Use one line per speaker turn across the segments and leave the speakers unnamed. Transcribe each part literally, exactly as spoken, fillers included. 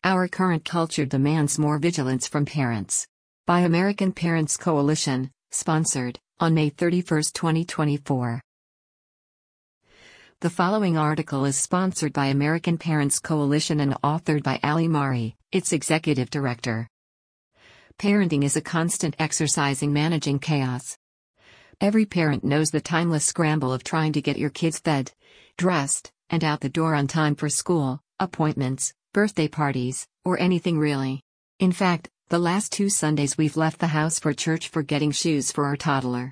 Our current culture demands more vigilance from parents. By American Parents Coalition, sponsored, on May thirty-first, twenty twenty-four. The following article is sponsored by American Parents Coalition and authored by Ali Mari, its executive director. Parenting is a constant exercise in managing chaos. Every parent knows the timeless scramble of trying to get your kids fed, dressed, and out the door on time for school, appointments, birthday parties, or anything really. In fact, the last two Sundays we've left the house for church forgetting shoes for our toddler.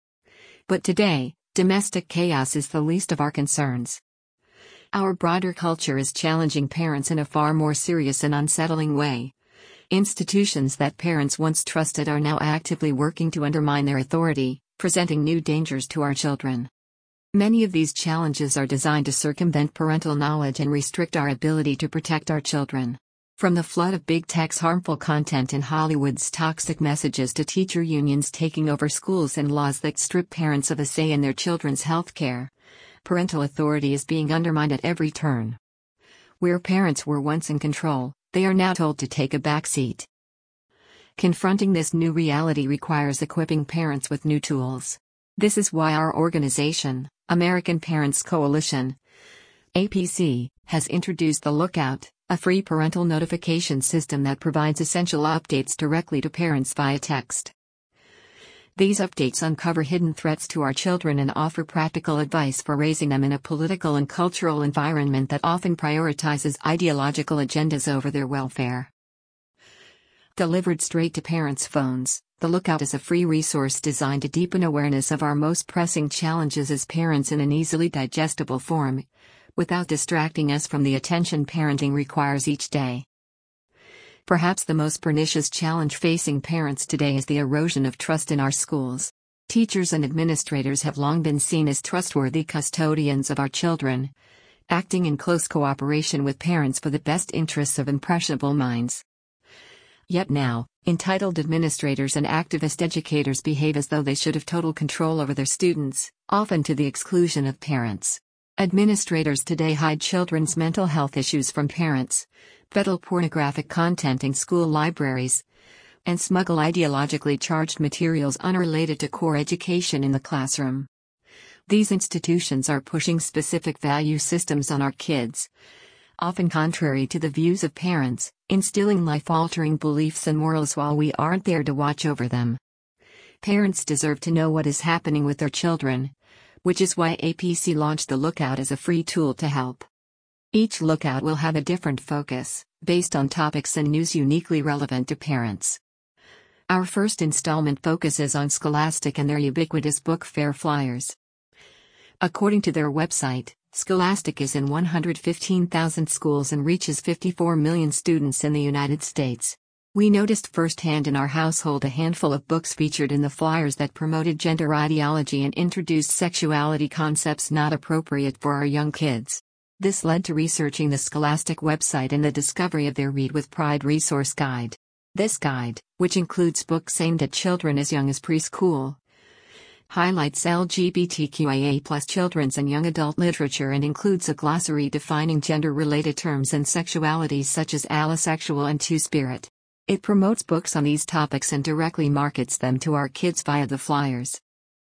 But today, domestic chaos is the least of our concerns. Our broader culture is challenging parents in a far more serious and unsettling way. Institutions that parents once trusted are now actively working to undermine their authority, presenting new dangers to our children. Many of these challenges are designed to circumvent parental knowledge and restrict our ability to protect our children. From the flood of big tech's harmful content and Hollywood's toxic messages to teacher unions taking over schools and laws that strip parents of a say in their children's health care, parental authority is being undermined at every turn. Where parents were once in control, they are now told to take a backseat. Confronting this new reality requires equipping parents with new tools. This is why our organization, American Parents Coalition, A P C, has introduced the Lookout, a free parental notification system that provides essential updates directly to parents via text. These updates uncover hidden threats to our children and offer practical advice for raising them in a political and cultural environment that often prioritizes ideological agendas over their welfare. Delivered straight to parents' phones, the Lookout is a free resource designed to deepen awareness of our most pressing challenges as parents in an easily digestible form, without distracting us from the attention parenting requires each day. Perhaps the most pernicious challenge facing parents today is the erosion of trust in our schools. Teachers and administrators have long been seen as trustworthy custodians of our children, acting in close cooperation with parents for the best interests of impressionable minds. Yet now, entitled administrators and activist educators behave as though they should have total control over their students, often to the exclusion of parents. Administrators today hide children's mental health issues from parents, peddle pornographic content in school libraries, and smuggle ideologically charged materials unrelated to core education in the classroom. These institutions are pushing specific value systems on our kids, often contrary to the views of parents, instilling life-altering beliefs and morals while we aren't there to watch over them. Parents deserve to know what is happening with their children, which is why A P C launched the Lookout as a free tool to help. Each Lookout will have a different focus, based on topics and news uniquely relevant to parents. Our first installment focuses on Scholastic and their ubiquitous book fair flyers. According to their website, Scholastic is in one hundred fifteen thousand schools and reaches fifty-four million students in the United States. We noticed firsthand in our household a handful of books featured in the flyers that promoted gender ideology and introduced sexuality concepts not appropriate for our young kids. This led to researching the Scholastic website and the discovery of their Read with Pride resource guide. This guide, which includes books aimed at children as young as preschool, highlights L G B T Q I A plus children's and young adult literature and includes a glossary defining gender-related terms and sexualities such as allisexual and two-spirit. It promotes books on these topics and directly markets them to our kids via the flyers.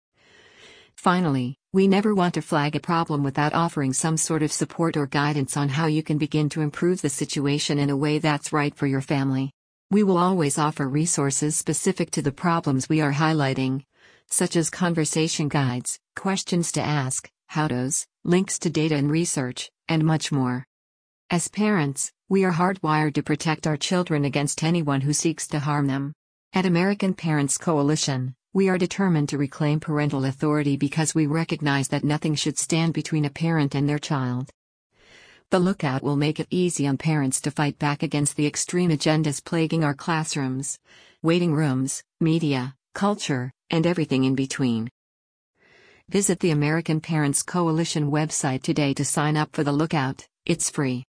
Finally, we never want to flag a problem without offering some sort of support or guidance on how you can begin to improve the situation in a way that's right for your family. We will always offer resources specific to the problems we are highlighting, such as conversation guides, questions to ask, how-tos, links to data and research, and much more. As parents, we are hardwired to protect our children against anyone who seeks to harm them. At American Parents Coalition, we are determined to reclaim parental authority because we recognize that nothing should stand between a parent and their child. The Lookout will make it easy on parents to fight back against the extreme agendas plaguing our classrooms, waiting rooms, media, culture, and everything in between. Visit the American Parents Coalition website today to sign up for the Lookout. It's free.